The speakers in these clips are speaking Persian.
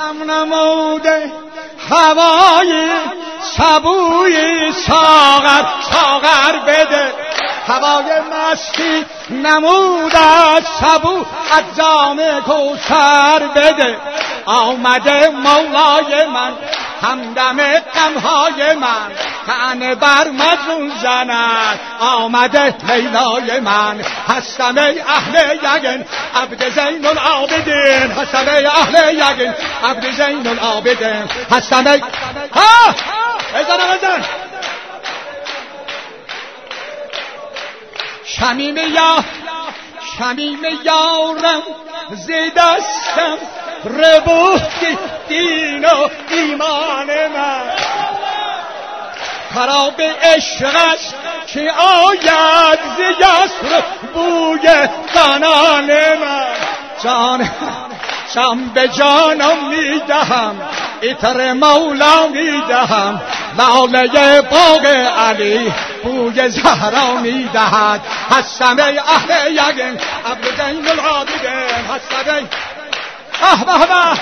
غم نموده هوای سبوی ساغر ساغر بده هوای مستی نموده سبو از جام کوثر بده آمده مولای من همدم غمهای من طعنه بر مجنون زند آمده لیلای من هستم ای اهل یقین عبد زین العابدین هستم ای اهل یقین عبد زین العابدین هستم ای ها بزن شمیم یارم زدستم ربوتی دین و ایمان من خراب عشقش که آید ز یسر بوی زنان من جان به جانم میدهم عطر مولا میدهم لاله باغ علی بوی زهرا میدهد هستم ای اهل یقین عبد زین العابدین هستم ای به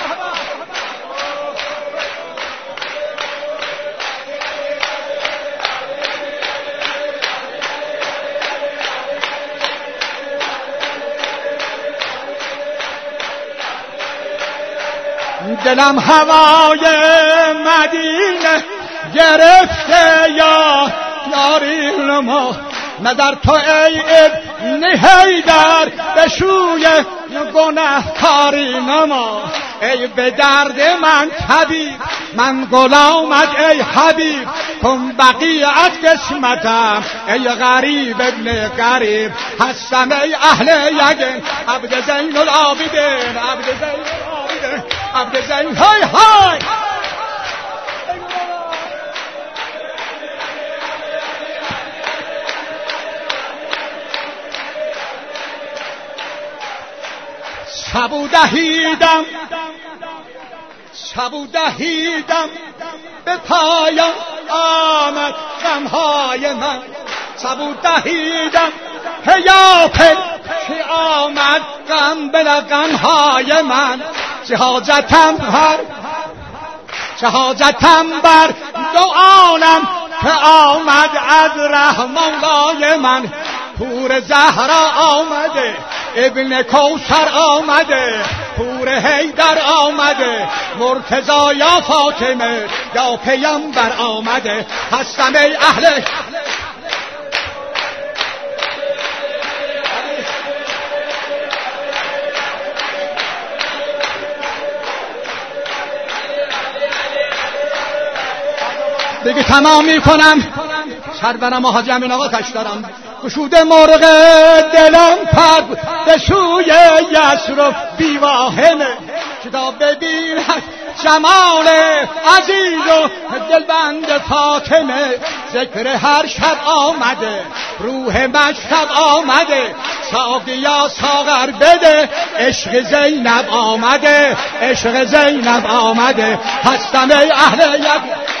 دلم هوای مدینه گرفته یاری ما نظر تو ای ابن حیدر به شوی گنهکاری نما ای به درد من طبیب من غلامت ای حبیب کن بقیت قسمتم ای غریب ابن غریب هستم ای اهل یقین عبد زین العابدین عبد زین العابدین عبد زین های های شبو دهیدم به پایان آمد غمهای من شبو دهیدم هیاپی که آمد غم به غمهای من شهادتم بر دو عالم که آمد از ره مولای من پور زهرا آمده ابن کوثر آمده پور حیدر آمده مرتضی یا فاطمه یا پیامبر آمده هستم ای اهل دیگه تمام میکنم سرورم و حاجی امین آقا تش دارم گشوده مرغ دلم پر به سوی یسرف بیواهمه کتاب ببین جمال عزیز و دلبند فاطمه ذکر هر شب آمده روح مشتب آمده ساقیا ساغر بده عشق زینب آمده عشق زینب آمده هستم ای اهل یقین